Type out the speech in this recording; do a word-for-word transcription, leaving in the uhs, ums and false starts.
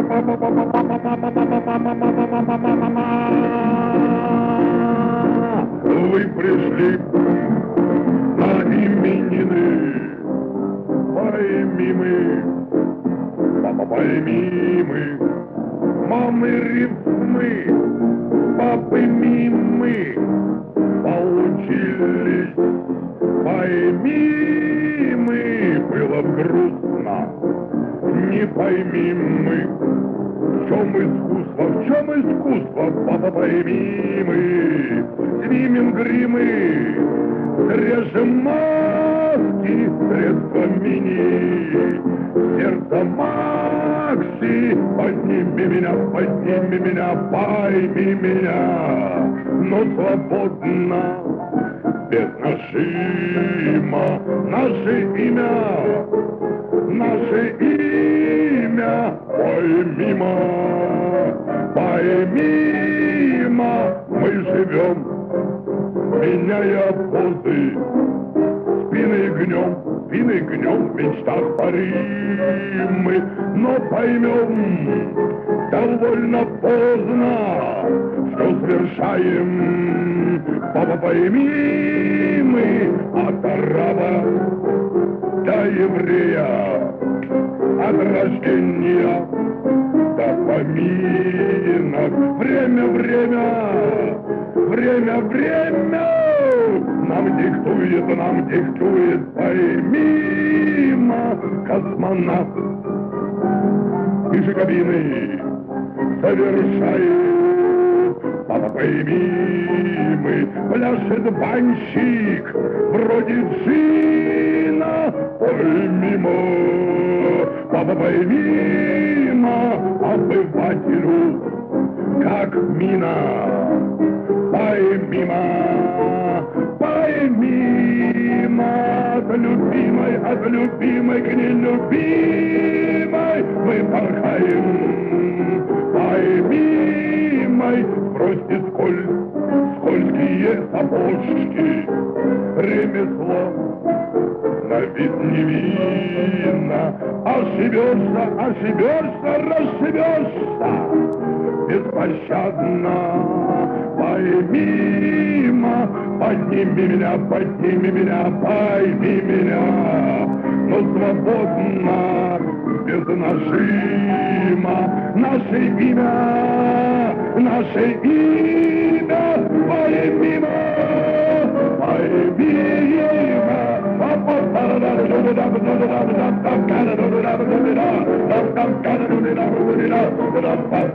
Вы пришли на именины, пойми мы, папа, пойми мы, мамы рифмы, папы мимы получились, пойми мы, было грустно, не поймим мы. В чем искусство, в чем искусство, папа, пойми мы, снимем гримы, срежем маски, средства мини, сердце Макси, подними меня, подними меня, пойми меня, но свободно, без нажима, наше имя, наше имя, поймимо, поймимо, мы живем, меняя позы, спины гнем, спины гнем, в мечтах парим мы, но поймем, довольно поздно, что совершаем, папа, пойми мы, от араба до еврея, от рождения до поминок. Время, время, время, время нам диктует, нам диктует, поймимо, космонавт из кабины совершает. Папа, пойми мы, пляшет банщик вроде джина, поймимо, папа, поймимо, обывателю, как мина, поймимо, поймимо, от любимой, от любимой к нелюбимой мы порхаем, поймимой, бросьте сколь, скользкие сапожки, ремесло на вид невинно, ошибешься, ошибешься, расшибешься, беспощадно, поймимо, подними меня, подними меня, пойми меня, но свободно, без нажима, наше имя, наше имя, поймимо, поймимо. Papa,